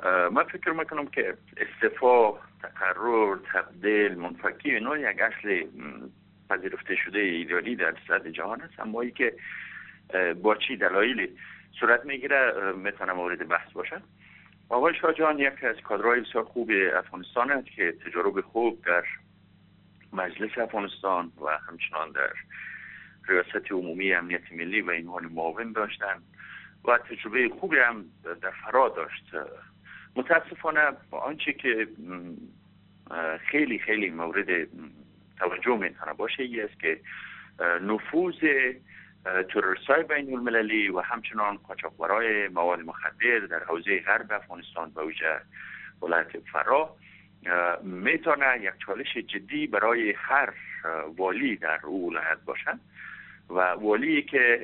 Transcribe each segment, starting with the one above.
من فکر میکنم که استعفا، تقرر، تبدیل، منفکی اینا یک اصل پذیرفته شده ایدئالی در سطح جهان است، اما ای که با چی دلایلی صورت میگیره میتونه مورد بحث باشه. آقای شاه جهان یک از کادرهای بسیار خوب افغانستان است که تجارب خوب در مجلس افغانستان و همچنان در ریاست عمومی امنیت ملی و عنوان معاون داشتن و تجربه خوبی هم در فرا داشت. متاسفانه آنچه که خیلی خیلی مورد توجه میتونه باشه ای است که نفوذ تروریست‌های بین المللی و همچنان قاچاقبرای مواد مخدر در حوزه غرب افغانستان به ویژه ولایت فرا میتونه یک چالش جدی برای هر والی در او ولایت باشه و والی که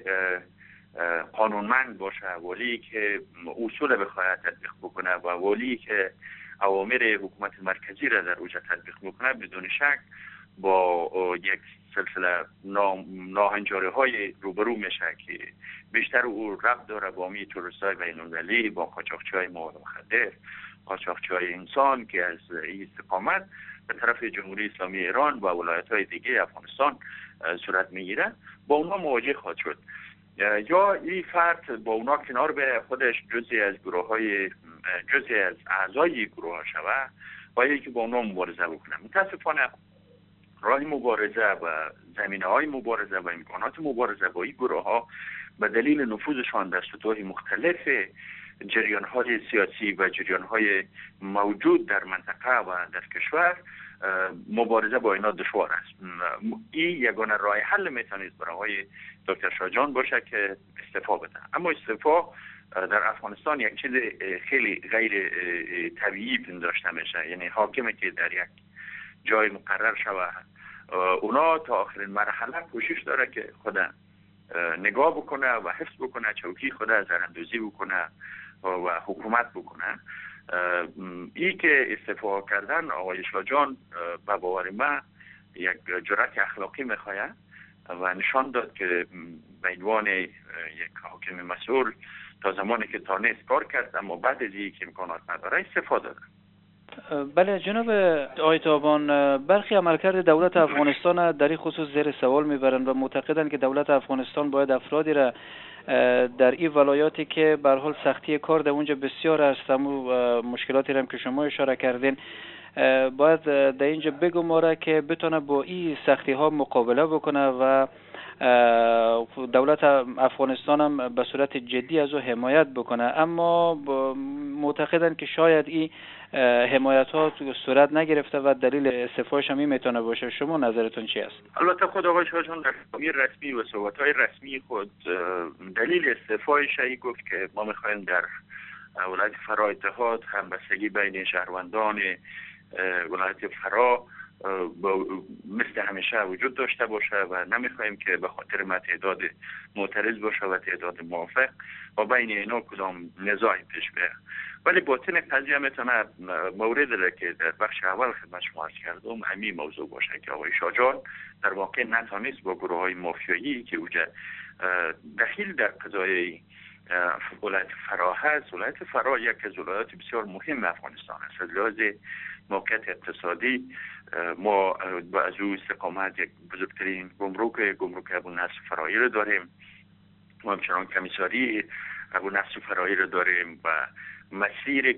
قانونمند باشه، والی که اصول بخواهد تطبیق بکنه و والی که اوامر حکومت مرکزی را در اوجه تطبیق بکنه بدون شک با یک سلسله ناهنجاری های روبرو میشه که بیشتر او ربط داره با می تروریست‌های بین المللی، با قاچاقچی‌های مواد مخدر، قاچاقچی‌های انسان که از این استقامت به طرف جمهوری اسلامی ایران و ولایت‌های دیگه افغانستان صورت میگیره، با اونها مواجه خواهد شد. یا این فرد با اونا کنار به خودش جزئی از اعضای گروه ها شود و یکی با اونا مبارزه بکنه. متاسفانه راه مبارزه و زمینه های مبارزه و امکانات مبارزه با این گروه ها به دلیل نفوذشان در سطوح مختلف جریان های سیاسی و جریان های موجود در منطقه و در کشور مبارزه با اینا دشوار است. این یگانه راه حل میتونید برای دکتر شاه جهان باشه که استعفا بده. اما استعفا در افغانستان یک چیز خیلی غیر طبیعی پنداشته میشه، یعنی حاکمی که در یک جای مقرر شوه اونا تا آخرین مرحله کوشش داره که خود نگاه بکنه و حفظ بکنه، چوکی خود زراندوزی بکنه و حکومت بکنه. ای که استعفا کردن آقای شاه جهان به باور من یک جرأت اخلاقی میخواد و نشان داد که به عنوان یک حاکم مسئول تا زمانی که تانست کار کرد، اما بعد از اینکه امکانات نداره استفاده داد. بله جناب آقای تابان، برخی عملکرد دولت افغانستان در این خصوص زیر سوال میبرند و معتقدند که دولت افغانستان باید افرادی را در این ولایاتی که به هر حال سختی کار در اونجا بسیار است، مشکلاتی هم که شما اشاره کردین، باید در اینجا بگماره که بتونه با این سختی ها مقابله بکنه و دولت افغانستان هم به صورت جدی از او حمایت بکنه. اما معتقدن که شاید این حمایت ها صورت نگرفته و دلیل استعفاش هم میتونه باشه. شما نظرتون چی است؟ البته خود آقای شاه جهان در خطابی رسمی و صحبت‌های رسمی خود دلیل استعفایش ای گفت که ما می‌خوایم در ولایت فرا اتحاد همبستگی بین شهروندان ولایت فرا مثل همیشه وجود داشته باشه و نمیخوایم که به خاطر ما تعداد معترض باشه و تعداد موافق و بین اینا کدام نزاعی پیش بیاد. ولی باطن قضیه میتونه موردی که در بخش اول خدمت شما عرض کردم همین موضوع باشه که آقای شاه جهان در واقع نتونست با گروه های مافیایی که اوجه دخیل در قضای ولایت فرا هست. ولایت فرا یک از ولایات بسیار مهم افغانستان است. از لحاظ موقعیت اقتصادی ما از او استقامت یک بزرگترین گمرک ابونصر فرایی رو داریم و همچنان کمیساری ابونصر فرایی رو داریم و مسیر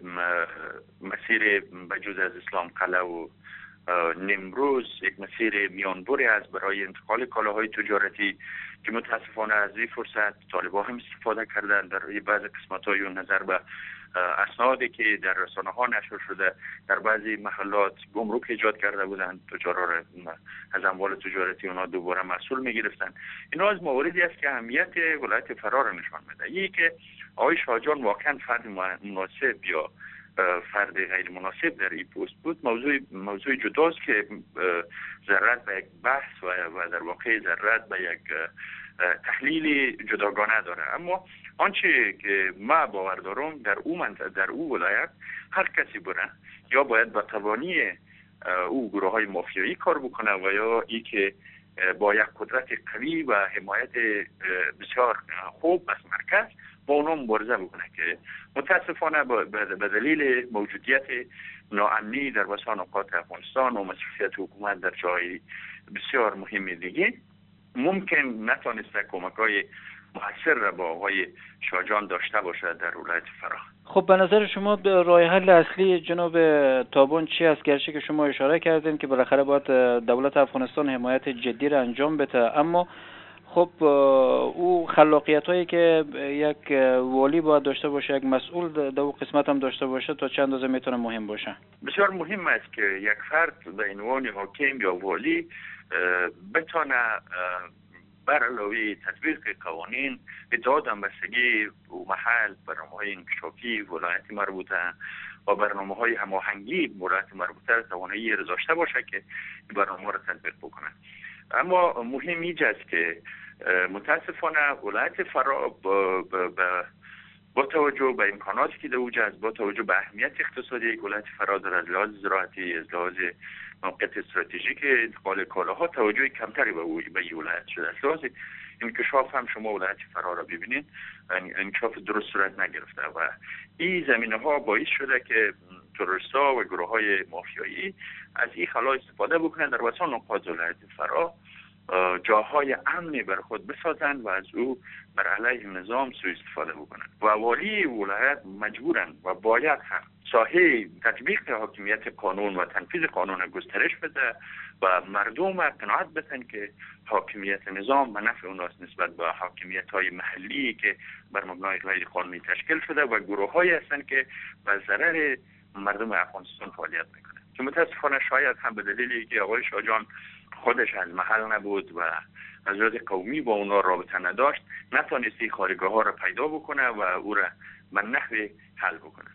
بجز از اسلام قلعه و نمروز یک مسیر میانبری است برای انتقال کالاهای تجارتی که متاسفانه از این فرصت طالبان هم استفاده کردن. در بعض قسمت‌های اون نظر به اسنادی که در رسانه‌ها نشر شده در بعضی محلات گمرک ایجاد کرده بودند، تجارا را از اموال تجارتی اونا دوباره مسئول می‌گرفتن. اینا از مواردی است که اهمیت ولایت فرا را نشان میده. یکی که آقای شاه جهان واقعا فرد مناسب یا فرد غیر مناسب در این پست بود موضوع جداست که ضرورت به یک بحث و در واقع ضرورت به یک تحلیل جداگانه داره. اما آنچه که ما باور دارم در او ولایت هر کسی بره یا باید با توانی او گروه های مافیایی کار بکنه و یا ای که با یک قدرت قوی و حمایت بسیار خوب از مرکز با اونا مبارزه بکنه که متاسفانه به دلیل موجودیت ناامنی در وسط نقاط افغانستان و مسئولیت حکومت در جای بسیار مهم دیگه ممکن نتونسته کمک‌های مؤثر را با آقای شاهجان داشته باشد در ولایت فرا. خب به نظر شما راه حل اصلی جناب تابان چی است؟ گرچه که شما اشاره کردین که بالاخره باید دولت افغانستان حمایت جدی را انجام بده، اما خب او خلاقیت هایی که یک والی باید داشته باشه، یک مسئول در اون قسمت هم داشته باشه، تا چند اندازه میتونه مهم باشه؟ بسیار مهم است که یک فرد به عنوان حاکم یا والی بتونه بر علاوه تطبیق قوانین اتحاد همبستگی و محل، برنامه‌های انکشافی ولایت مربوطه و برنامه‌های هماهنگی ولایت مربوطه توانایی را داشته باشه که این برنامه‌ها را تطبیق بکنه. اما مهم اینجا است که متاسفانه ولایت فرا با توجه به امکاناتی که در اوجه است، با توجه به اهمیت اقتصادی که ولایت فرا دارد، از لحاظ زراعتی، از لحاظ موقعیت استراتژیک انتقال کالاها توجه کمتری به این ولایت شده است. لحاظ انکشاف هم شما ولایت فرا را ببینید، انکشاف درست صورت نگرفته و این زمینه‌ها باعث شده که تروریست‌ها و گروه‌های مافیایی از این خلا استفاده بکنند در وسط نقاط ولایت فرا جاهای امنی بر خود بسازند و از او بر علیه نظام سوء استفاده بکنند و والی ولایت مجبورند و باید هم ساحه تطبیق حاکمیت قانون و تنفیذ قانون گسترش بده و مردم قناعت بدن که حاکمیت نظام به نفع اوناست نسبت به حاکمیت‌های محلی که بر مبنای غیر قانونی تشکیل شده و گروه‌هایی هستند که به ضرر مردم افغانستان فعالیت میکنند. که متاسفانه شاید هم به دلیلی که آقای شاهجان خودش از محل نبود و از لحاظ قومی با اونا رابطه نداشت، نتونستی خارگاه ها را پیدا بکنه و او را به نحوی حل بکنه.